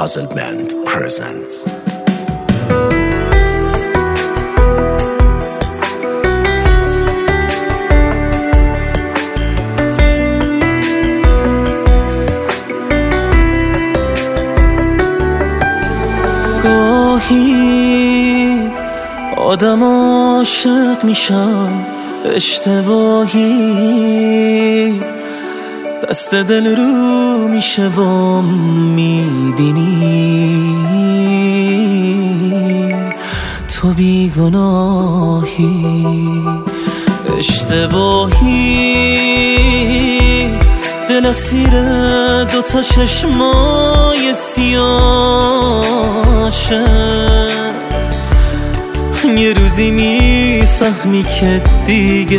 Puzzle Band presents. گاهی آدم عاشق میشم اشتباهی، دست دل رو میشه و میبینی تو بیگناهی. اشتباهی دل اسیر دوتا چشمای سیاشه، یه روزی میفهمی که دیگه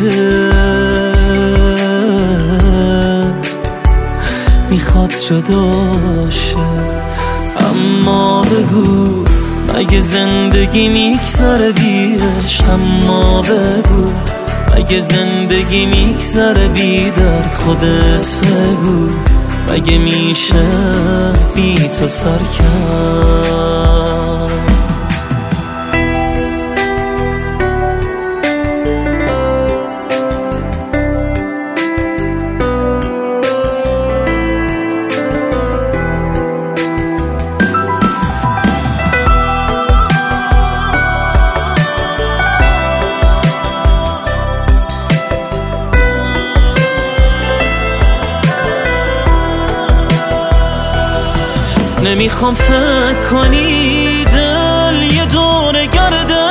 میخواد جداشه. اما بگو اگه زندگی میگذره بی عشق، اما بگو اگه زندگی میگذره بی درد، خودت بگو اگه میشه بی تو سر کرد. نمیخوام فکر کنی دل یه دور گرده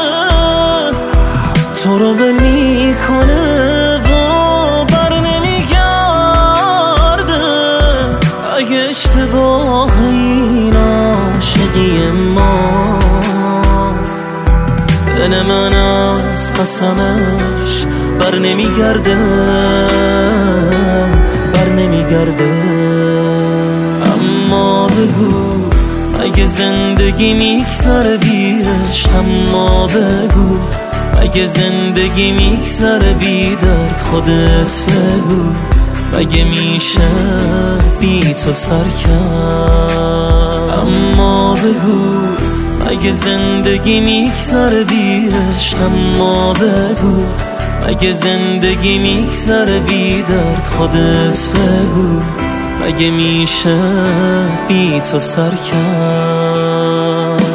تو رو ول میکنه و بر نمیگرده. اگه اشتباه این عاشقی ما، دل من از قسمش بر نمیگرده، بر نمیگرده. اما بگو اگه زندگی میگذره بی عشق، اما بگو اگه زندگی میگذره بی درد، خودت بگو اگه میشه بی تو سر کرد. اما بگو اگه زندگی میگذره بی عشق، اما بگو اگه زندگی میگذره بی درد، خودت بگو اگه میشه بی تو سر کرد.